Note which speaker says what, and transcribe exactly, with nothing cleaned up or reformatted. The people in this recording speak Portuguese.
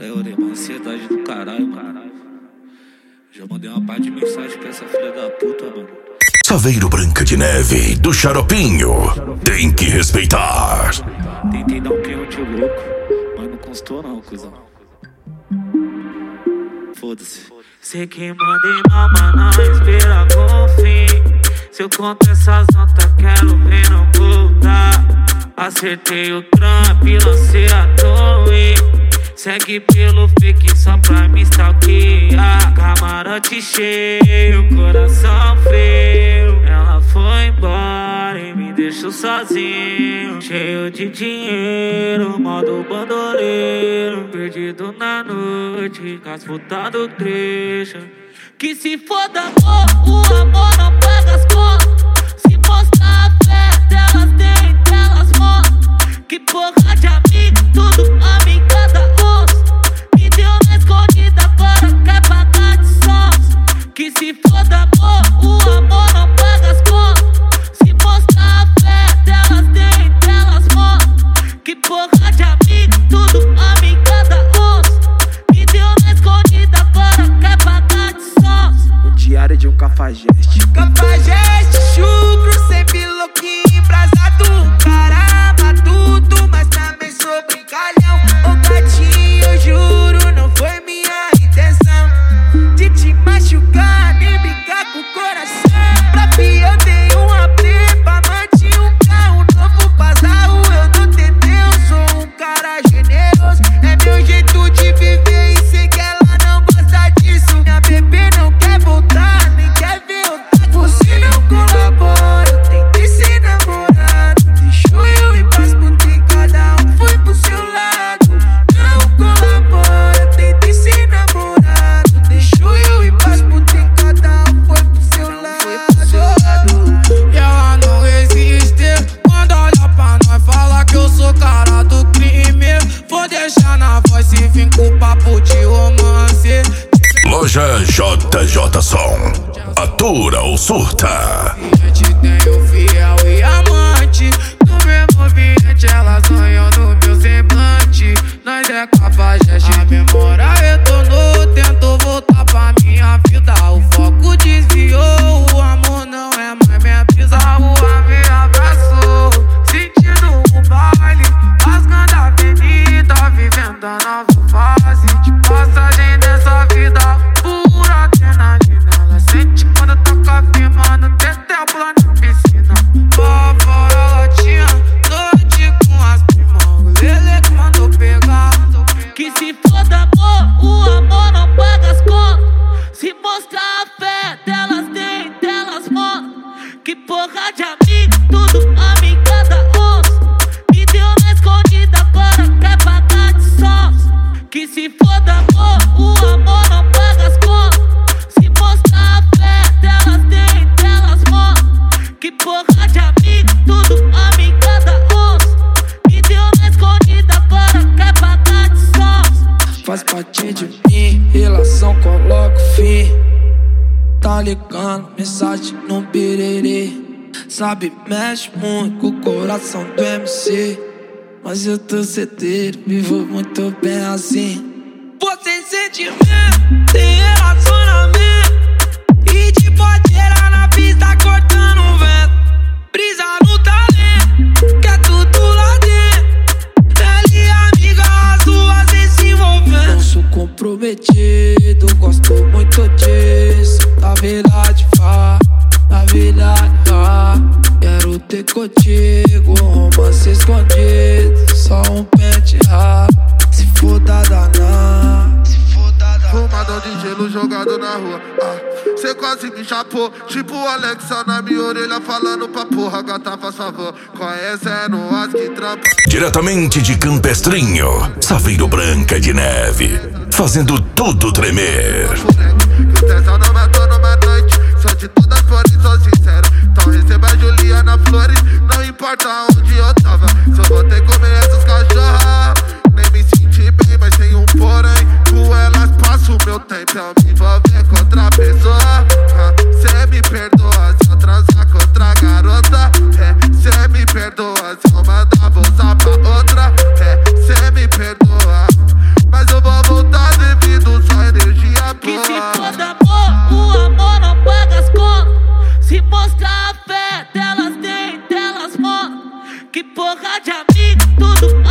Speaker 1: Aí, orei, uma ansiedade do caralho, mano. Já mandei uma parte de mensagem pra essa filha da puta, mano.
Speaker 2: Saveiro Branca de Neve, do Xaropinho, tem que respeitar.
Speaker 1: Tentei dar um clima de louco, mas não constou não, cuzão. Foda-se. Sei que mandei mal, mas não espera com fim. Se eu conto essas notas, quero ver não voltar. Acertei o Trump, lancei a torre. Segue pelo fake só pra me stalkear. Camarote cheio, coração frio. Ela foi embora e me deixou sozinho. Cheio de dinheiro, modo bandoleiro. Perdido na noite, com as putas do trecho. Que se foda amor, o amor não paga as contas. Se mostrar a fé delas tem, delas mostram. Que porra de amigo, tudo amiga da onça. Me deu na escondida, agora quer pagar de sons. Que se foda amor, o amor não paga as contas. Se mostrar a fé delas tem, delas mostram. Que porra de amigo, tudo amiga da onça. Me deu na escondida, agora quer pagar de sons.
Speaker 3: O diário de um cafajeste.
Speaker 4: Cafajeste, chucro, sempre louquinho, embrasado. Caramba, tudo, mas também sou brincalhão. Ô gatinho, eu juro, não foi minha intenção de te machucar, nem brincar com o coração. Pra mim eu tenho uma prepa, mantinha um carro novo, bazarro, eu não tentei, eu sou um cara generoso. É meu jeito de viver e sei que ela não gosta disso. Minha bebê não quer voltar, nem quer ver eu tá. Você não colabora, eu tentei ser namorado. Deixou eu ir pras putas, cada um foi pro seu lado. Não colabora, eu tentei ser namorado. Deixou eu ir pras putas, cada um foi pro seu lado.
Speaker 5: E ela não resiste quando olha pra nós, fala que eu sou cara do crime. Vou deixar na voz se vim com papo de romance.
Speaker 2: Loja J J Som, atura ou surta.
Speaker 5: A gente tem o fiel e amante. No mesmo ambiente ela sonhou no meu semblante. Nós é cafajeste, a memória retornou. Tentou voltar pra minha vida, o foco desviou. O amor não é mais minha brisa, a rua me abraçou. Sentindo o baile, rasgando a avenida, vivendo a nova fase de passagem dessa vida pura adrenalina. Ela sente quando toca firmando, tem tempo lá na piscina. Lá fora ela tinha noite com as primas. O Lele que mandou pegar.
Speaker 4: Que se foda amor, o amor não paga as contas. Se mostrar a fé delas tem, delas mostram. Que porra de amigo, tudo amiga da onça. Me deu na escondida, agora quer pagar de sons. Que se foda amor, o amor não paga as contas. Se mostrar a fé delas tem, delas mostram. Que porra de amigo, tudo amiga da onça. Me deu na escondida, agora quer pagar de sons.
Speaker 3: Faz parte de mim, relação coloca fim. Tá ligando, mensagem no birerê. Sabe, mexe muito com o coração do M C. Mas eu tô certeiro, vivo muito bem assim.
Speaker 4: Você sentimento, tem relacionamento. E te pode gerar na pista cortando o vento. Brisa no talento, que é tudo lá dentro. Ela e amiga, as duas vem se envolvendo.
Speaker 3: Não sou comprometido, gosto muito disso. Na verdade, vá, na verdade, vá. Quero ter contigo, romance escondido. Só um pente raro, se for da danar.
Speaker 6: Fumadão de gelo jogado na rua. Ah, cê quase me chapou. Tipo o Alexa na minha orelha falando pra porra. Gata, faz favor, conhecendo as que trampa.
Speaker 2: Diretamente de Campestrinho, Saveiro Branca de Neve, fazendo tudo tremer.
Speaker 6: Que o tesão não matou numa noite. Sou de todas flores, sou sincero. Então receba a Juliana Flores. Não importa onde eu tava. Só vou ter que comer essas cachorras. Nem me senti bem, mas tem um porém. Com elas passo o meu tempo. Eu me envolver com outra pessoa. ah, Cê me perdoa se eu transar com outra garota. É, cê me perdoa se eu mandar bolsa pra outra. É, cê me perdoa, mas eu vou voltar.
Speaker 1: porra de amigo, tudo